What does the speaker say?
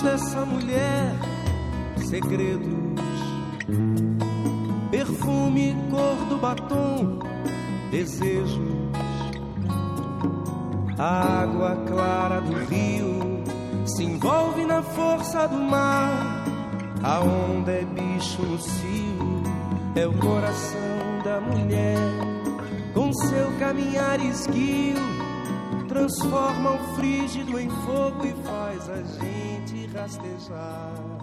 dessa mulher, segredos, perfume, cor do batom, desejos. A água clara do rio se envolve na força do mar. A onda é bicho no cio, é o coração da mulher. Com seu caminhar esguio, transforma o frígido em fogo e faz a gente rastejar.